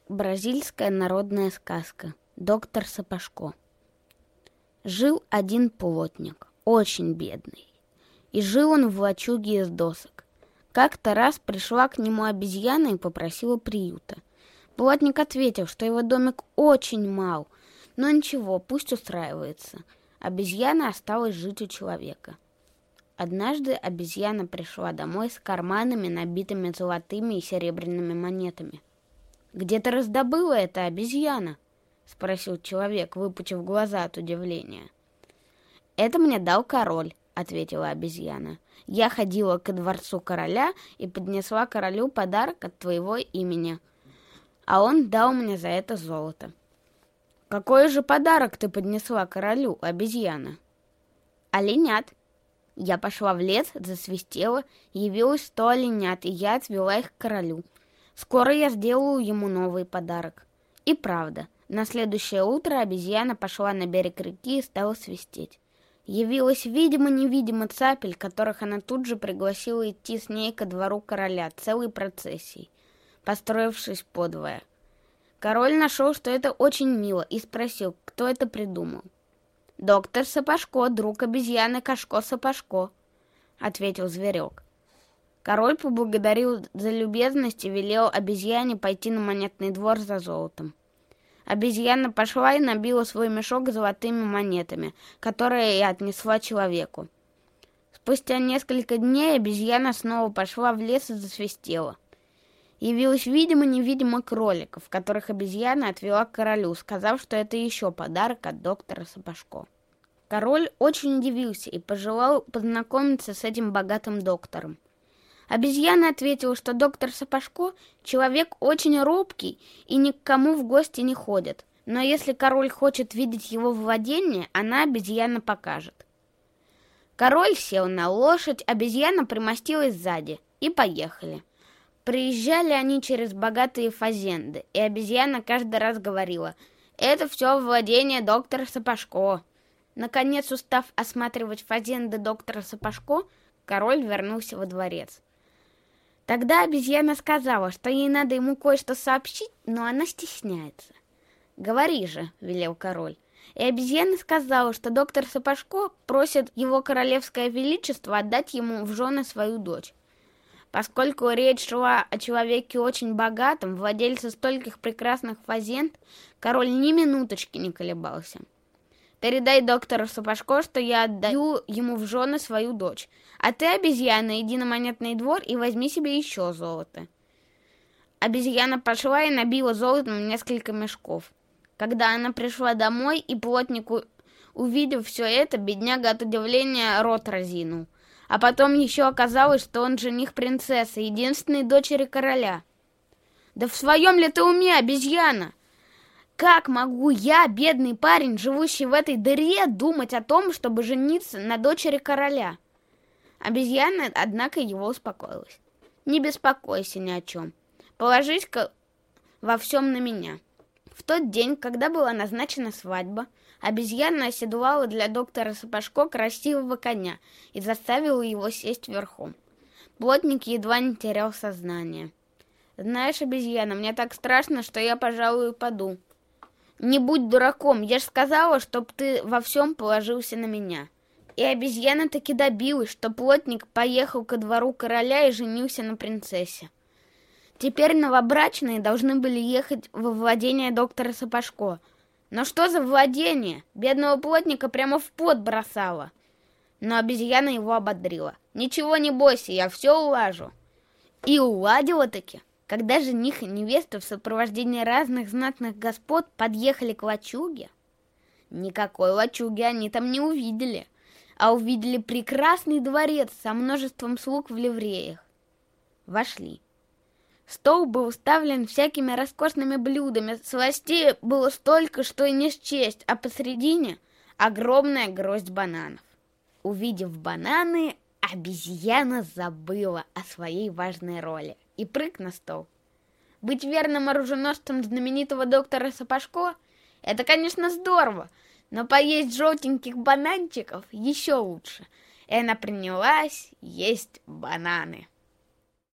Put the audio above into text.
Бразильская народная сказка. Доктор Сапожко. Жил один плотник, очень бедный. И жил он в лачуге из досок. Как-то раз пришла к нему обезьяна и попросила приюта. Плотник ответил, что его домик очень мал, но ничего, пусть устраивается. Обезьяна осталась жить у человека. Однажды обезьяна пришла домой с карманами, набитыми золотыми и серебряными монетами. «Где ты раздобыла это, обезьяна?» — спросил человек, выпучив глаза от удивления. «Это мне дал король», — ответила обезьяна. «Я ходила ко дворцу короля и поднесла королю подарок от твоего имени, а он дал мне за это золото». «Какой же подарок ты поднесла королю, обезьяна?» «Оленят. Я пошла в лес, засвистела, явилось 100 оленят, и я отвела их к королю. Скоро я сделаю ему новый подарок». И правда, на следующее утро обезьяна пошла на берег реки и стала свистеть. Явилась видимо-невидимо цапель, которых она тут же пригласила идти с ней ко двору короля целой процессией, построившись подвое. Король нашел, что это очень мило, и спросил, кто это придумал. «Доктор Сапожко, друг обезьяны Кашко-Сапожко», — ответил зверек. Король поблагодарил за любезность и велел обезьяне пойти на монетный двор за золотом. Обезьяна пошла и набила свой мешок золотыми монетами, которые и отнесла человеку. Спустя несколько дней обезьяна снова пошла в лес и засвистела. Явилось видимо-невидимо кроликов, которых обезьяна отвела к королю, сказав, что это еще подарок от доктора Сапожко. Король очень удивился и пожелал познакомиться с этим богатым доктором. Обезьяна ответила, что доктор Сапожко человек очень робкий и ни к кому в гости не ходит, но если король хочет видеть его владение, она, обезьяна, покажет. Король сел на лошадь, обезьяна примостилась сзади, и поехали. Приезжали они через богатые фазенды, и обезьяна каждый раз говорила: «Это все владение доктора Сапожко». Наконец, устав осматривать фазенды доктора Сапожко, король вернулся во дворец. Тогда обезьяна сказала, что ей надо ему кое-что сообщить, но она стесняется. «Говори же», — велел король. И обезьяна сказала, что доктор Сапожко просит его королевское величество отдать ему в жены свою дочь. Поскольку речь шла о человеке очень богатом, владельце стольких прекрасных фазенд, король ни минуточки не колебался. «Передай доктору Сапожко, что я отдаю ему в жены свою дочь, а ты, обезьяна, иди на монетный двор и возьми себе еще золото». Обезьяна пошла и набила золотом несколько мешков. Когда она пришла домой, и плотник, увидев все это, бедняга от удивления рот разинул. А потом еще оказалось, что он жених принцессы, единственной дочери короля. «Да в своем ли ты уме, обезьяна? Как могу я, бедный парень, живущий в этой дыре, думать о том, чтобы жениться на дочери короля?» Обезьяна, однако, его успокоилась. «Не беспокойся ни о чем. Положись-ка во всем на меня». В тот день, когда была назначена свадьба, обезьяна оседлала для доктора Сапожко красивого коня и заставила его сесть верхом. Плотник едва не терял сознание. «Знаешь, обезьяна, мне так страшно, что я, пожалуй, упаду». «Не будь дураком, я ж сказала, чтоб ты во всем положился на меня». И обезьяна таки добилась, что плотник поехал ко двору короля и женился на принцессе. Теперь новобрачные должны были ехать во владение доктора Сапожко. Но что за владение? Бедного плотника прямо в пот бросало. Но обезьяна его ободрила. «Ничего не бойся, я все улажу». И уладила-таки. Когда жених и невеста в сопровождении разных знатных господ подъехали к лачуге, никакой лачуги они там не увидели, а увидели прекрасный дворец со множеством слуг в ливреях. Вошли. Стол был уставлен всякими роскошными блюдами, сластей было столько, что и не счесть, а посредине огромная гроздь бананов. Увидев бананы, обезьяна забыла о своей важной роли и прыг на стол. Быть верным оруженосцем знаменитого доктора Сапожко — это, конечно, здорово, но поесть желтеньких бананчиков еще лучше. И она принялась есть бананы.